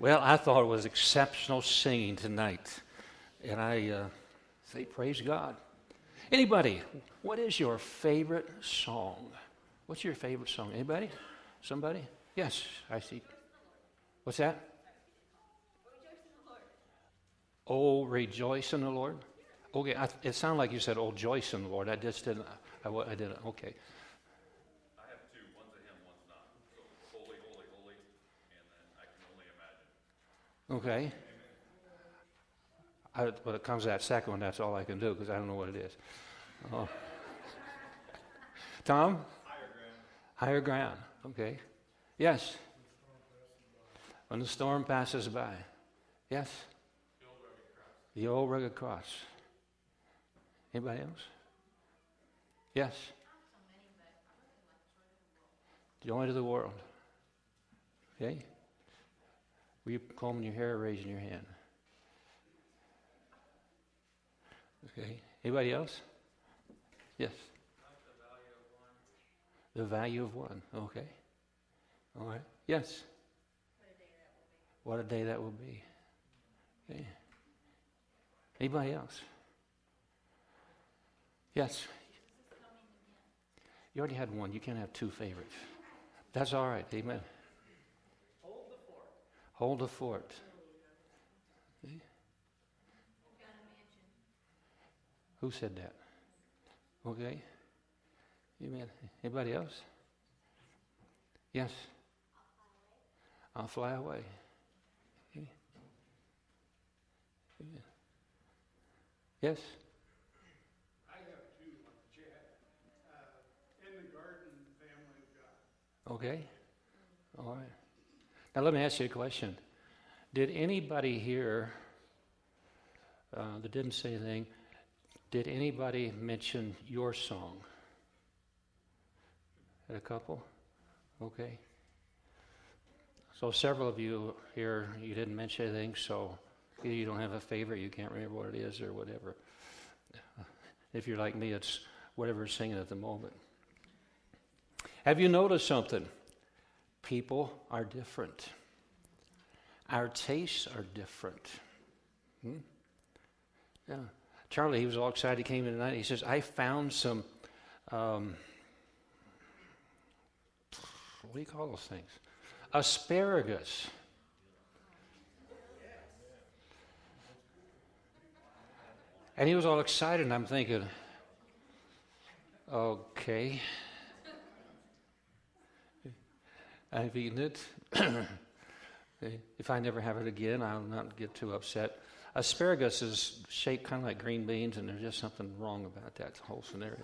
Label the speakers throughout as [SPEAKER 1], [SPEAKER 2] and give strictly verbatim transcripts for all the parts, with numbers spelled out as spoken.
[SPEAKER 1] Well, I thought it was exceptional singing tonight. And I uh, say, praise God. Anybody, what is your favorite song? What's your favorite song? Anybody? Somebody? Yes, I see. What's that? Oh, rejoice in the Lord. Okay, I, it sounded like you said, oh, joyce in the Lord. I just didn't, I, I didn't, okay.
[SPEAKER 2] I have two. One's a hymn, one's not. So, holy, holy, holy, and then I can only imagine.
[SPEAKER 1] Okay. I, when it comes to that second one, that's all I can do because I don't know what it is. Oh. Tom?
[SPEAKER 2] Higher ground.
[SPEAKER 1] Higher ground. Okay. Yes. When the storm passes by. Yes.
[SPEAKER 2] The old rugged cross.
[SPEAKER 1] The old rugged cross. Anybody else? Yes. Joy to the world. Okay. Were you combing your hair or raising your hand? Okay. Anybody else? Yes. The value of one. Okay. All right. Yes. What a day that will be. Okay. Anybody else? Yes. You already had one. You can't have two favorites. That's all right. Amen.
[SPEAKER 3] Hold the fort.
[SPEAKER 1] Hold the fort. Okay. Who said that? Okay. Amen. Anybody else? Yes. I'll fly away. Okay. Amen. Yes.
[SPEAKER 4] I have two on the chat. Uh, in the garden, family of God.
[SPEAKER 1] Okay. All right. Now let me ask you a question. Did anybody here uh, that didn't say anything, did anybody mention your song? Had a couple? Okay. So several of you here, you didn't mention anything, so either you don't have a favorite, you can't remember what it is or whatever. If you're like me, it's whatever's singing at the moment. Have you noticed something? People are different. Our tastes are different. Hmm? Yeah. Charlie, he was all excited. He came in tonight. He says, I found some, um, what do you call those things? Asparagus. And he was all excited, and I'm thinking, okay. I've eaten it. If I never have it again, I'll not get too upset. Asparagus is shaped kind of like green beans, and there's just something wrong about that whole scenario.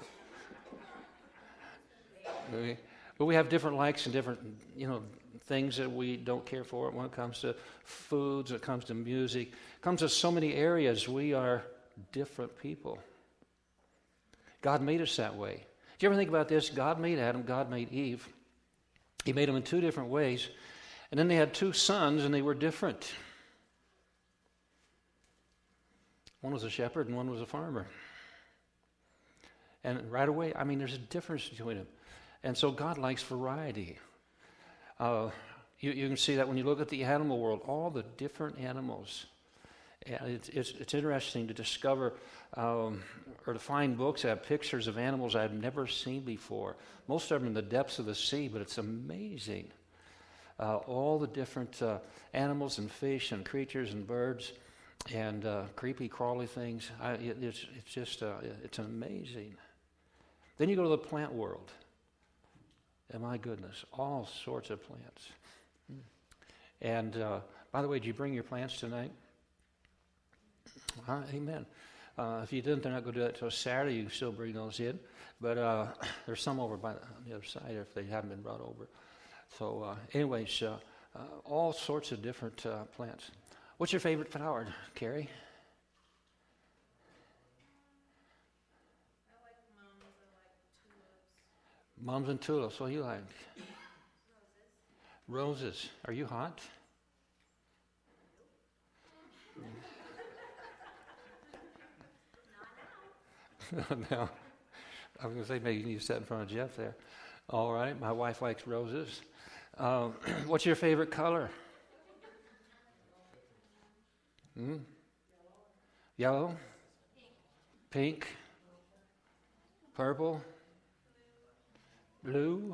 [SPEAKER 1] Okay. But we have different likes and different, you know, things that we don't care for when it comes to foods, when it comes to music. It comes to so many areas. We are different people. God made us that way. Do you ever think about this? God made Adam, God made Eve. He made them in two different ways. And then they had two sons, and they were different. One was a shepherd, and one was a farmer. And right away, I mean, there's a difference between them. And so God likes variety. Uh, you, you can see that when you look at the animal world, all the different animals. And it's, it's, it's interesting to discover um, or to find books that have pictures of animals I've never seen before. Most of them in the depths of the sea, but it's amazing. Uh, all the different uh, animals and fish and creatures and birds and uh, creepy, crawly things. I, it, it's, it's just, uh, it's amazing. Then you go to the plant world. And my goodness, all sorts of plants. And uh, by the way, did you bring your plants tonight? Uh, amen. Uh, if you didn't, they're not going to do that until Saturday. You can still bring those in. But uh, there's some over by the, on the other side if they haven't been brought over. So uh, anyways, uh, uh, all sorts of different uh, plants. What's your favorite flower, Carrie? Mums and tulips. What do you like? Roses. Roses. Are you hot? No. I was going to say maybe you need to sit in front of Jeff there. All right. My wife likes roses. Um, what's your favorite color? Hmm? Yellow? Pink? Purple? Blue?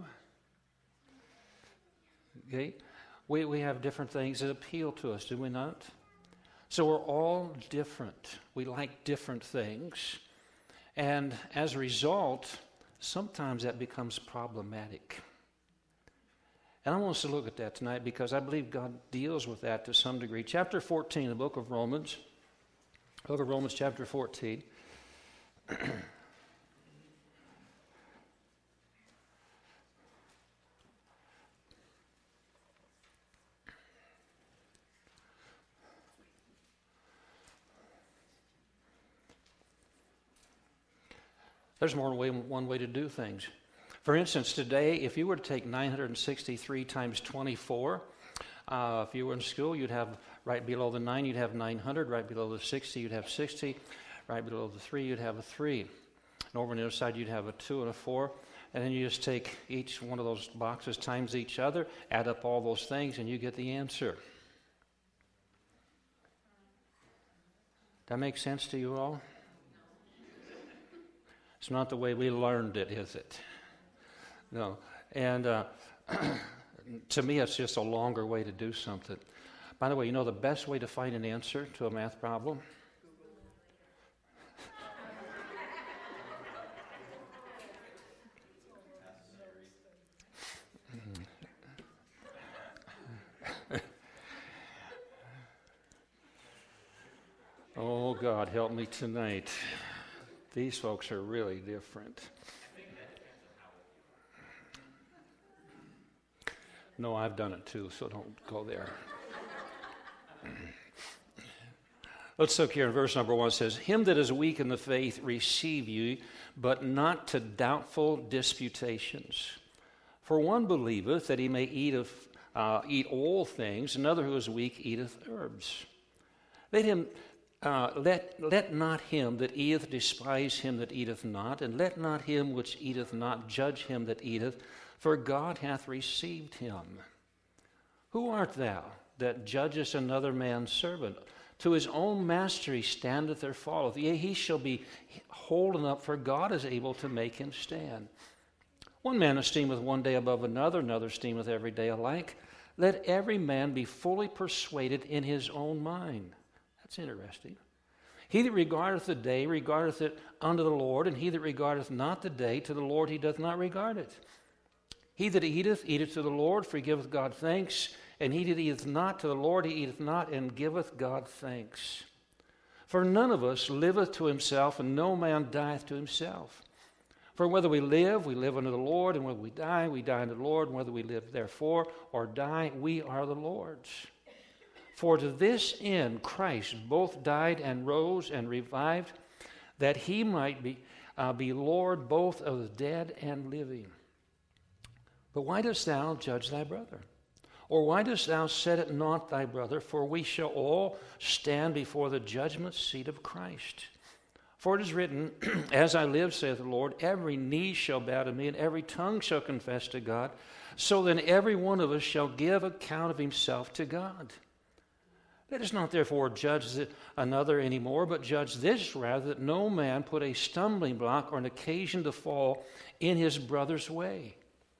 [SPEAKER 1] Okay. We, we have different things that appeal to us, do we not? So we're all different. We like different things. And as a result, sometimes that becomes problematic. And I want us to look at that tonight because I believe God deals with that to some degree. Chapter fourteen, the book of Romans. Book of Romans, chapter fourteen. There's more than one way to do things. For instance, today, if you were to take nine hundred sixty-three times twenty-four, uh, if you were in school, you'd have right below the nine, you'd have nine hundred. Right below the sixty, you'd have sixty. Right below the three, you'd have a three. And over on the other side, you'd have a two and a four. And then you just take each one of those boxes times each other, add up all those things, and you get the answer. That makes sense to you all? It's not the way we learned it, is it? No. And uh, to me, it's just a longer way to do something. By the way, you know the best way to find an answer to a math problem? Oh, God, help me tonight. These folks are really different. No, I've done it too, so don't go there. Let's look here in verse number one. It says, "Him that is weak in the faith receive ye, but not to doubtful disputations. For one believeth that he may eat of uh, eat all things, another who is weak eateth herbs. Let him uh, let let not him that eateth despise him that eateth not, and let not him which eateth not judge him that eateth, for God hath received him. Who art thou that judgest another man's servant? To his own master he standeth or falleth. Yea, he shall be holden up, for God is able to make him stand. One man esteemeth one day above another, another esteemeth every day alike. Let every man be fully persuaded in his own mind." That's interesting. "He that regardeth the day regardeth it unto the Lord, and he that regardeth not the day to the Lord he doth not regard it. He that eateth, eateth to the Lord, for he giveth God thanks. And he that eateth not to the Lord, he eateth not, and giveth God thanks. For none of us liveth to himself, and no man dieth to himself. For whether we live, we live unto the Lord, and whether we die, we die unto the Lord, and whether we live therefore or die, we are the Lord's. For to this end Christ both died and rose and revived, that he might be, uh, be Lord both of the dead and living. But why dost thou judge thy brother? Or why dost thou set at naught thy brother? For we shall all stand before the judgment seat of Christ. For it is written, As I live, saith the Lord, every knee shall bow to me, and every tongue shall confess to God. So then every one of us shall give account of himself to God. Let us not therefore judge another any more, but judge this rather, that no man put a stumbling block or an occasion to fall in his brother's way.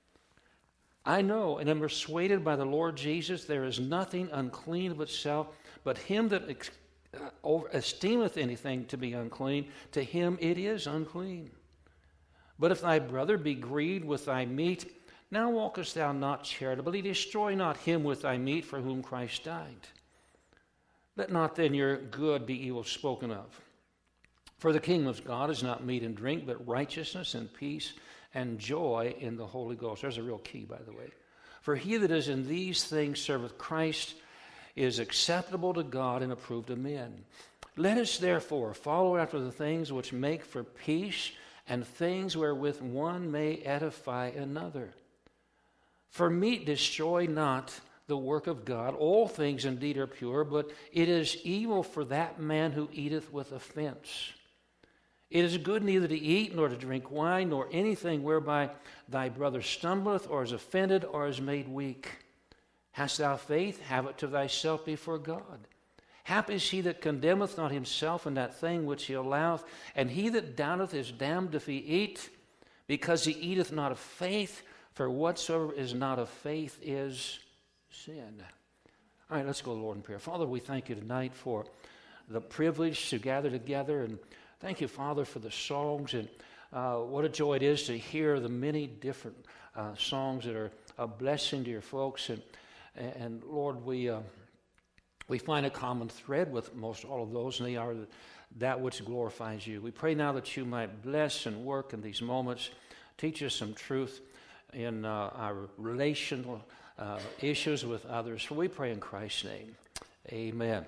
[SPEAKER 1] I know and am persuaded by the Lord Jesus, there is nothing unclean of itself, but him that ex- uh, esteemeth anything to be unclean, to him it is unclean. But if thy brother be grieved with thy meat, now walkest thou not charitably, destroy not him with thy meat for whom Christ died. Let not then your good be evil spoken of. For the kingdom of God is not meat and drink, but righteousness and peace and joy in the Holy Ghost. There's a real key, by the way. For he that is in these things serveth Christ is acceptable to God and approved of men. Let us therefore follow after the things which make for peace, and things wherewith one may edify another. For meat destroy not the work of God. All things indeed are pure, but it is evil for that man who eateth with offense. It is good neither to eat, nor to drink wine, nor anything whereby thy brother stumbleth, or is offended, or is made weak. Hast thou faith? Have it to thyself before God. Happy is he that condemneth not himself in that thing which he alloweth, and he that doubteth is damned if he eat, because he eateth not of faith, for whatsoever is not of faith is sin. All right, let's go to the Lord in prayer. Father, we thank you tonight for the privilege to gather together, and thank you, Father, for the songs, and uh, what a joy it is to hear the many different uh, songs that are a blessing to your folks. And, and Lord, we... Uh, We find a common thread with most all of those, and they are that which glorifies you. We pray now that you might bless and work in these moments. Teach us some truth in uh, our relational uh, issues with others. For we pray in Christ's name. Amen.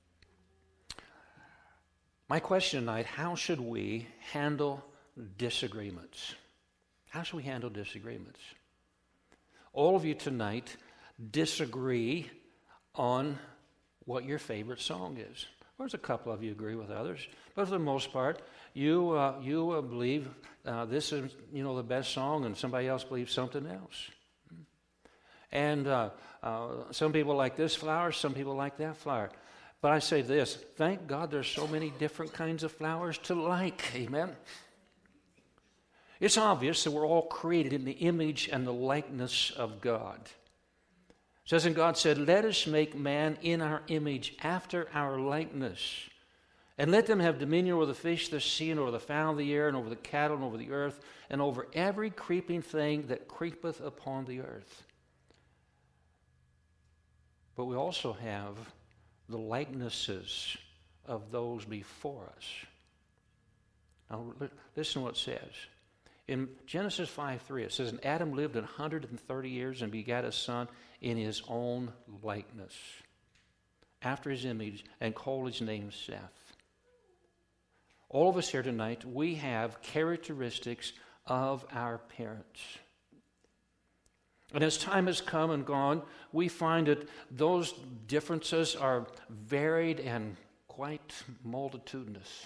[SPEAKER 1] My question tonight, how should we handle disagreements? How should we handle disagreements? All of you tonight disagree on what your favorite song is. There's a couple of you agree with others, but for the most part, you uh, you uh, believe uh, this is you know the best song, and somebody else believes something else. And uh, uh, some people like this flower, some people like that flower. But I say this: thank God there's so many different kinds of flowers to like. Amen. It's obvious that we're all created in the image and the likeness of God. It says, and God said, let us make man in our image, after our likeness, and let them have dominion over the fish of the sea, and over the fowl of the air, and over the cattle, and over the earth, and over every creeping thing that creepeth upon the earth. But we also have the likenesses of those before us. Now, listen to what it says. In Genesis five three, it says, and Adam lived one hundred thirty years and begat a son in his own likeness, after his image, and called his name Seth. All of us here tonight, we have characteristics of our parents. And as time has come and gone, we find that those differences are varied and quite multitudinous.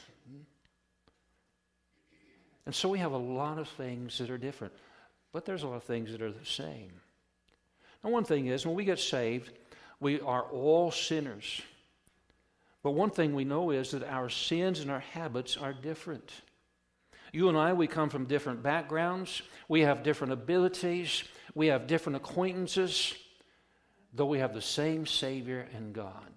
[SPEAKER 1] And so we have a lot of things that are different, but there's a lot of things that are the same. Now, one thing is, when we get saved, we are all sinners. But one thing we know is that our sins and our habits are different. You and I, we come from different backgrounds. We have different abilities. We have different acquaintances, though we have the same Savior and God.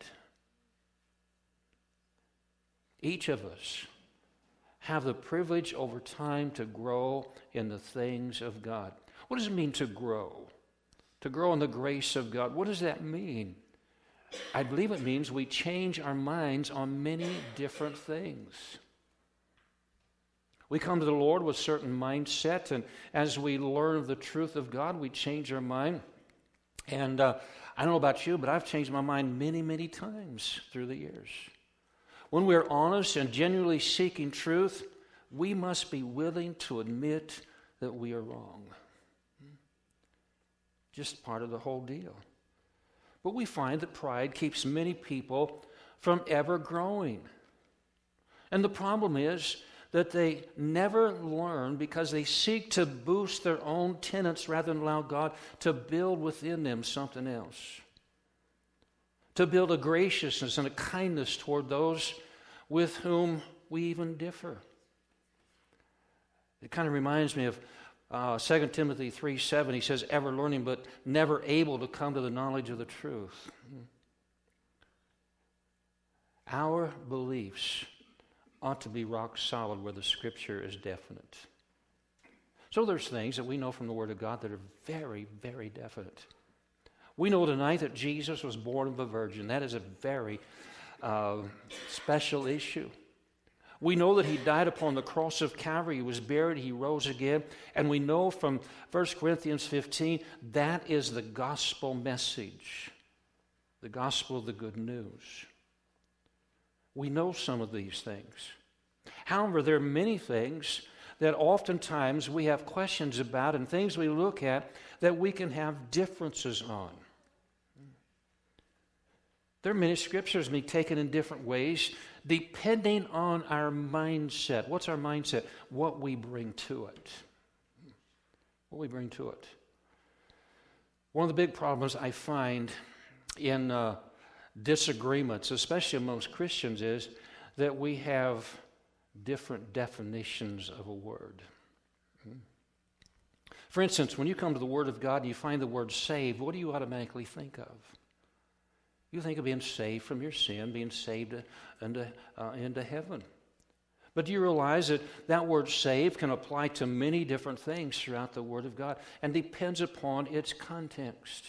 [SPEAKER 1] Each of us have the privilege over time to grow in the things of God. What does it mean to grow? To grow in the grace of God. What does that mean? I believe it means we change our minds on many different things. We come to the Lord with certain mindset, and as we learn the truth of God, we change our mind. And uh, I don't know about you, but I've changed my mind many, many times through the years. When we're honest and genuinely seeking truth, we must be willing to admit that we are wrong. Just part of the whole deal. But we find that pride keeps many people from ever growing. And the problem is that they never learn because they seek to boost their own tenets rather than allow God to build within them something else. To build a graciousness and a kindness toward those with whom we even differ. It kind of reminds me of uh, Second Timothy three seven. He says, ever learning but never able to come to the knowledge of the truth. Our beliefs ought to be rock solid where the Scripture is definite. So there's things that we know from the Word of God that are very, very definite. We know tonight that Jesus was born of a virgin. That is a very uh, special issue. We know that he died upon the cross of Calvary. He was buried. He rose again. And we know from First Corinthians fifteen, that is the gospel message. The gospel of the good news. We know some of these things. However, there are many things that oftentimes we have questions about and things we look at that we can have differences on. There are many scriptures being taken in different ways depending on our mindset. What's our mindset? What we bring to it. What we bring to it. One of the big problems I find in uh, disagreements, especially amongst Christians, is that we have different definitions of a word. For instance, when you come to the Word of God and you find the word saved, what do you automatically think of? You think of being saved from your sin, being saved into, uh, into heaven. But do you realize that that word saved can apply to many different things throughout the Word of God and depends upon its context?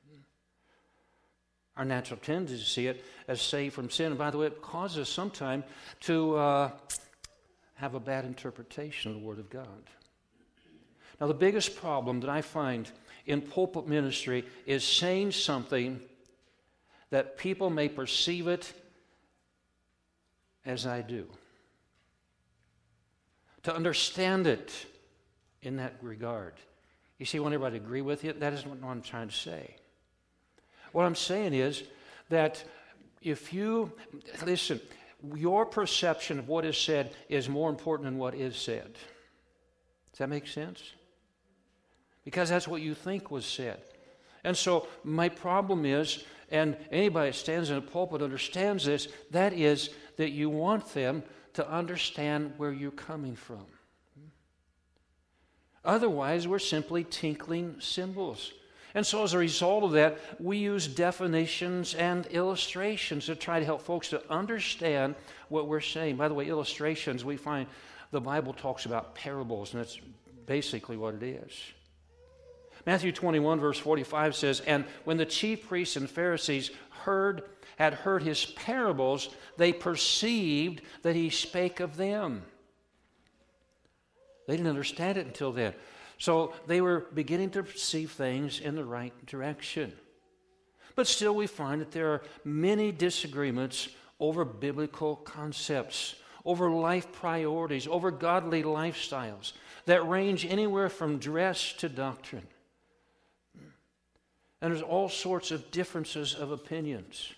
[SPEAKER 1] Our natural tendency to see it as saved from sin. And by the way, it causes us sometimes to uh, have a bad interpretation of the Word of God. Now, the biggest problem that I find in pulpit ministry is saying something that people may perceive it as I do. To understand it in that regard. You see, I want everybody to agree with you. That isn't what I'm trying to say. What I'm saying is that if you, listen, your perception of what is said is more important than what is said. Does that make sense? Because that's what you think was said. And so my problem is, and anybody that stands in a pulpit understands this, that is that you want them to understand where you're coming from. Otherwise, we're simply tinkling cymbals. And so as a result of that, we use definitions and illustrations to try to help folks to understand what we're saying. By the way, illustrations, we find the Bible talks about parables, and that's basically what it is. Matthew twenty-one, verse forty-five says, "And when the chief priests and Pharisees heard, had heard his parables, they perceived that he spake of them." They didn't understand it until then. So they were beginning to perceive things in the right direction. But still we find that there are many disagreements over biblical concepts, over life priorities, over godly lifestyles that range anywhere from dress to doctrine. And there's all sorts of differences of opinions.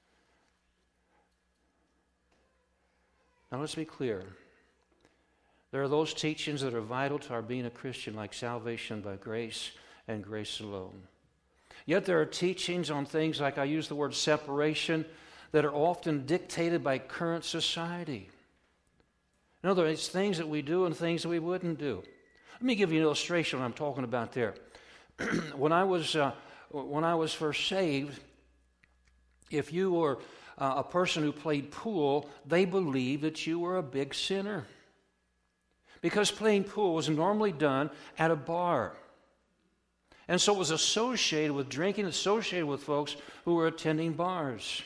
[SPEAKER 1] Now let's be clear. There are those teachings that are vital to our being a Christian, like salvation by grace and grace alone. Yet there are teachings on things like, I use the word separation, that are often dictated by current society. In other words, things that we do and things that we wouldn't do. Let me give you an illustration of what I'm talking about there. when I was uh, when I was first saved, if you were uh, a person who played pool, they believed that you were a big sinner. Because playing pool was normally done at a bar. And so it was associated with drinking, associated with folks who were attending bars.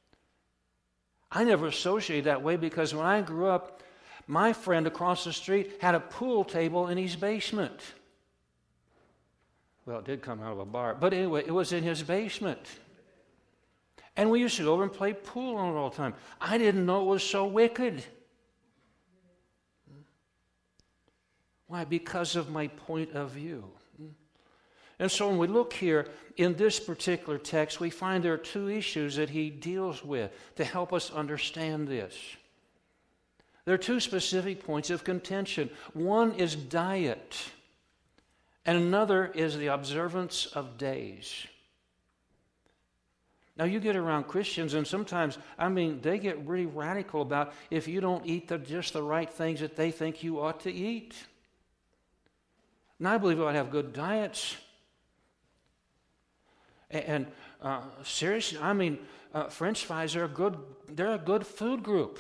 [SPEAKER 1] I never associated that way because when I grew up, my friend across the street had a pool table in his basement. Well, it did come out of a bar. But anyway, it was in his basement. And we used to go over and play pool on it all the time. I didn't know it was so wicked. Why? Because of my point of view. And so when we look here in this particular text, we find there are two issues that he deals with to help us understand this. There are two specific points of contention. One is diet, and another is the observance of days. Now, you get around Christians, and sometimes, I mean, they get really radical about if you don't eat the, just the right things that they think you ought to eat. And I believe we ought to have good diets. And uh, seriously, I mean, uh, French fries are a good, they're a good food group.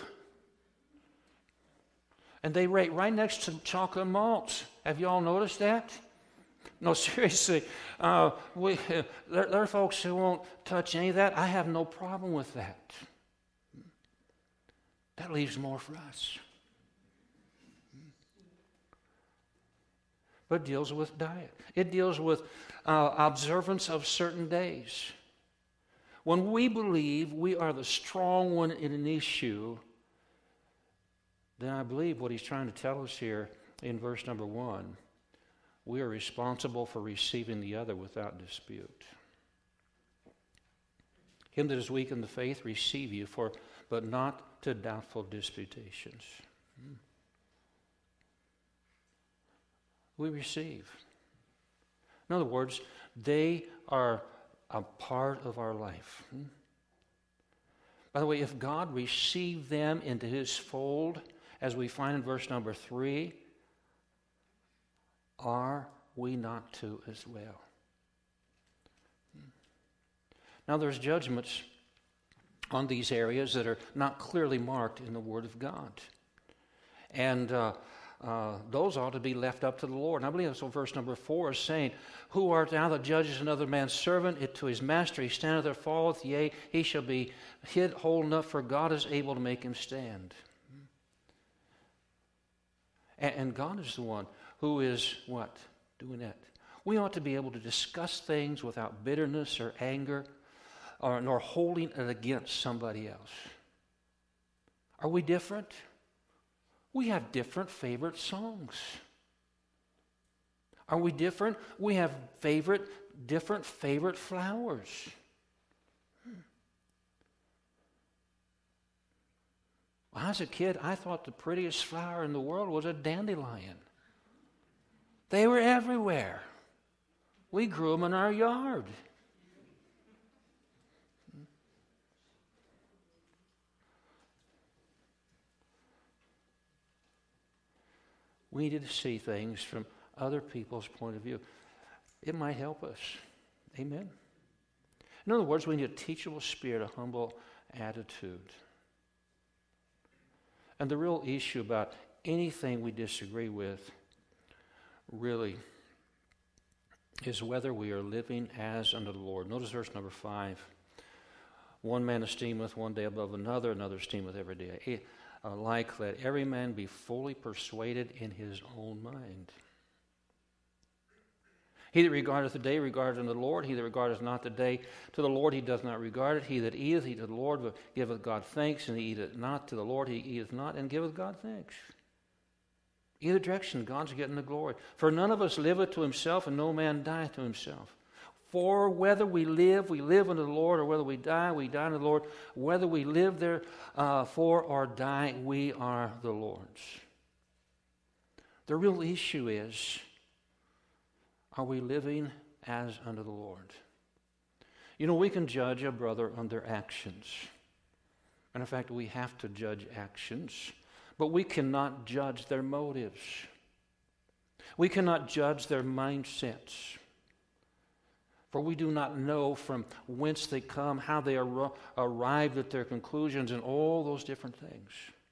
[SPEAKER 1] And they rate right next to chocolate malts. Have you all noticed that? No, seriously. Uh, we, uh, there, there are folks who won't touch any of that. I have no problem with that. That leaves more for us. But it deals with diet. It deals with uh, observance of certain days. When we believe we are the strong one in an issue, then I believe what he's trying to tell us here in verse number one, we are responsible for receiving the other without dispute. Him that is weak in the faith, receive you, for but not to doubtful disputations. Hmm. We receive. In other words, they are a part of our life. By the way, if God received them into his fold, as we find in verse number three, are we not to as well? Now there's judgments on these areas that are not clearly marked in the Word of God. And uh, uh, those ought to be left up to the Lord. And I believe that's what verse number four is saying. Who art thou that judgest another man's servant? It to his master he standeth or falleth, yea, he shall be hid whole enough, for God is able to make him stand. And, and God is the one who is, what? Doing that. We ought to be able to discuss things without bitterness or anger, or nor holding it against somebody else. Are we different? We have different favorite songs. Are we different? We have favorite, different favorite flowers. When I was a kid, I thought the prettiest flower in the world was a dandelion. They were everywhere. We grew them in our yard. We need to see things from other people's point of view. It might help us. Amen? In other words, we need a teachable spirit, a humble attitude. And the real issue about anything we disagree with really is whether we are living as unto the Lord. Notice verse number five. One man esteemeth one day above another, another esteemeth every day alike. Let every man be fully persuaded in his own mind. He that regardeth the day regardeth unto the Lord. He that regardeth not the day to the Lord, he doth not regard it. He that eateth, he to the Lord giveth God thanks, and he eateth not to the Lord, he eateth not, and giveth God thanks. Either direction, God's getting the glory. For none of us liveth to himself, and no man dieth to himself. For whether we live, we live unto the Lord, or whether we die, we die unto the Lord. Whether we live there uh, for or die, we are the Lord's. The real issue is, are we living as unto the Lord? You know, we can judge a brother on their actions. And in fact, we have to judge actions. But we cannot judge their motives. We cannot judge their mindsets. For we do not know from whence they come, how they ar- arrived at their conclusions, and all those different things.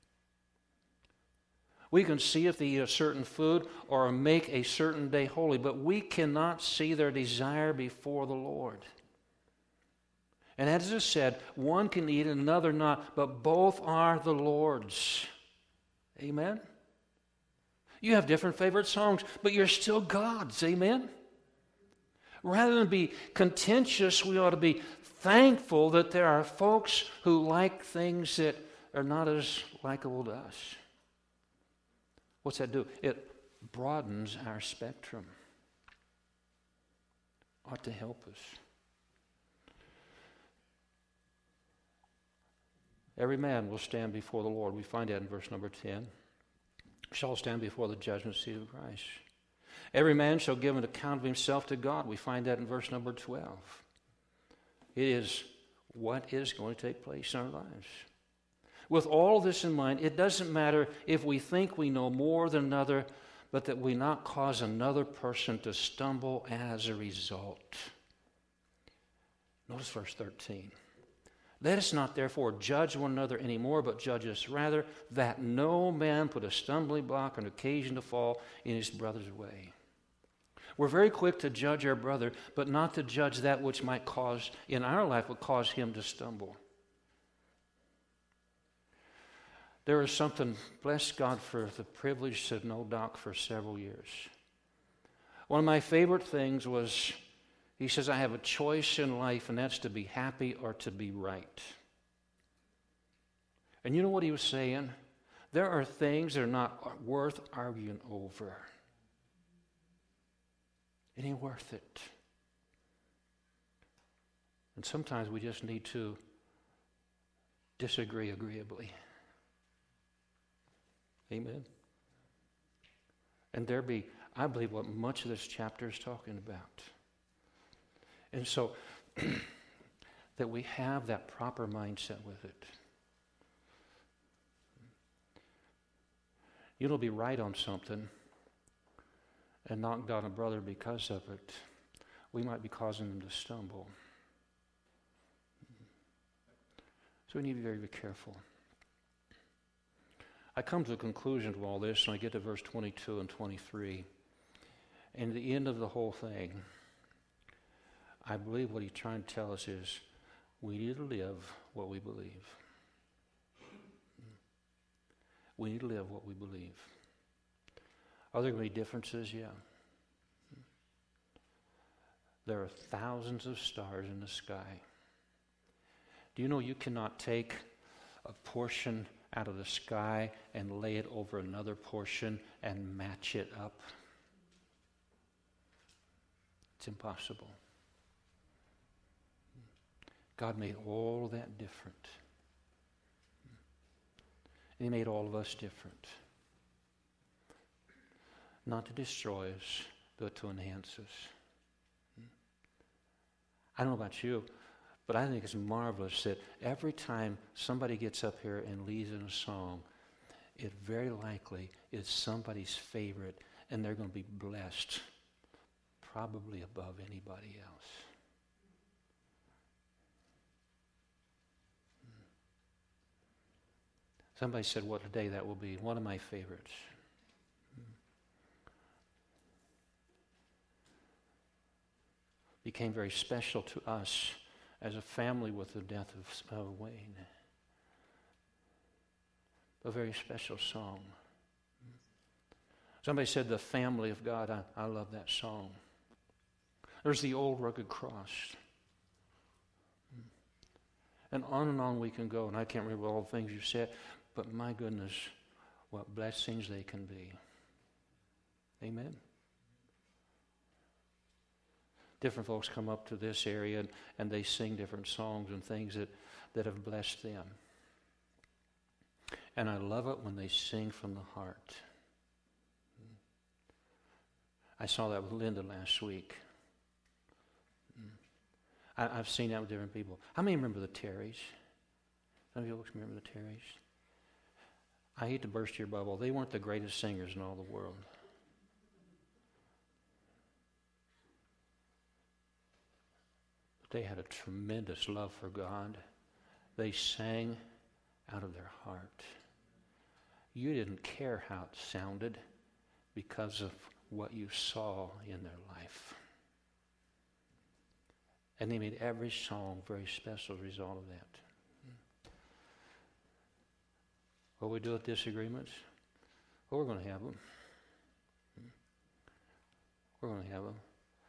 [SPEAKER 1] We can see if they eat a certain food or make a certain day holy, but we cannot see their desire before the Lord. And as I said, one can eat and another not, but both are the Lord's. Amen? You have different favorite songs, but you're still God's. Amen? Rather than be contentious, we ought to be thankful that there are folks who like things that are not as likable to us. What's that do? It broadens our spectrum. Ought to help us. Every man will stand before the Lord. We find that in verse number ten. Shall stand before the judgment seat of Christ. Every man shall give an account of himself to God. We find that in verse number twelve. It is what is going to take place in our lives. With all this in mind, it doesn't matter if we think we know more than another, but that we not cause another person to stumble as a result. Notice verse thirteen. Let us not therefore judge one another anymore, but judge us rather, that no man put a stumbling block or an occasion to fall in his brother's way. We're very quick to judge our brother, but not to judge that which might cause, in our life, would cause him to stumble. There is something, bless God for the privilege to know Doc for several years. One of my favorite things was, he says, I have a choice in life, and that's to be happy or to be right. And you know what he was saying? There are things that are not worth arguing over. It ain't worth it. And sometimes we just need to disagree agreeably. Amen. And there be, I believe, what much of this chapter is talking about. And so, that we have that proper mindset with it. You'll be right on something and knock down a brother because of it. We might be causing them to stumble. So we need to be very, very careful. I come to the conclusion of all this, and I get to verse twenty-two and twenty-three. And the end of the whole thing, I believe what he's trying to tell us is we need to live what we believe. We need to live what we believe. Are there going to be differences? Yeah. There are thousands of stars in the sky. Do you know you cannot take a portion out of the sky and lay it over another portion and match it up? It's impossible. God made all that different. And he made all of us different. Not to destroy us, but to enhance us. I don't know about you, but I think it's marvelous that every time somebody gets up here and leads in a song, it very likely is somebody's favorite, and they're going to be blessed, probably above anybody else. Somebody said what today that will be. One of my favorites. Became very special to us as a family with the death of, of Wayne. A very special song. Somebody said the family of God. I, I love that song. There's the old rugged cross. And on and on we can go. And I can't remember all the things you said. But my goodness, what blessings they can be. Amen. Different folks come up to this area and, and they sing different songs and things that, that have blessed them. And I love it when they sing from the heart. I saw that with Linda last week. I, I've seen that with different people. How many remember the Terrys? Some of you folks remember the Terrys? I hate to burst your bubble. They weren't the greatest singers in all the world. But they had a tremendous love for God. They sang out of their heart. You didn't care how it sounded because of what you saw in their life. And they made every song very special as a result of that. What we do with disagreements? Well, we're going to have them. We're going to have them.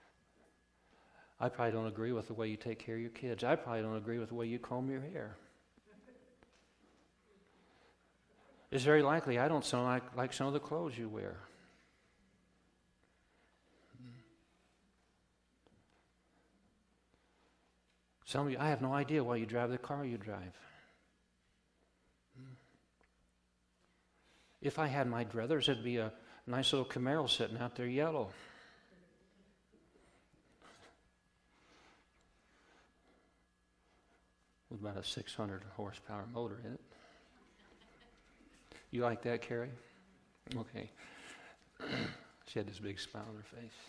[SPEAKER 1] I probably don't agree with the way you take care of your kids. I probably don't agree with the way you comb your hair. It's very likely I don't sound like, like some of the clothes you wear. Some of you, I have no idea why you drive the car you drive. If I had my druthers, it'd be a nice little Camaro sitting out there yellow. With about a six hundred horsepower motor in it. You like that, Carrie? Okay. She had this big smile on her face.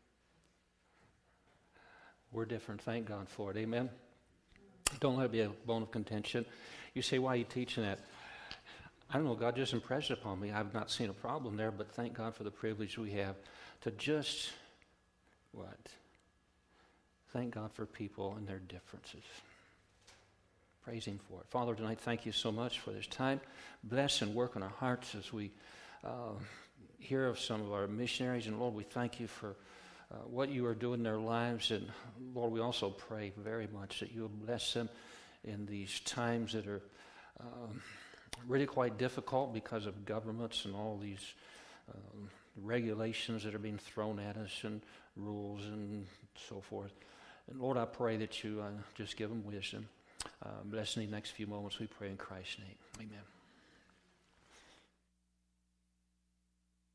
[SPEAKER 1] We're different. Thank God for it. Amen? Don't let it be a bone of contention. You say, why are you teaching that? I don't know, God just impressed it upon me. I've not seen a problem there, but thank God for the privilege we have to just, what? Thank God for people and their differences. Praise Him for it. Father, tonight, thank you so much for this time. Bless and work on our hearts as we uh, hear of some of our missionaries. And Lord, we thank you for uh, what you are doing in their lives. And Lord, we also pray very much that you will bless them in these times that are um, really quite difficult because of governments and all these um, regulations that are being thrown at us and rules and so forth. And Lord, I pray that you uh, just give them wisdom. Uh, bless in the next few moments, we pray in Christ's name. Amen.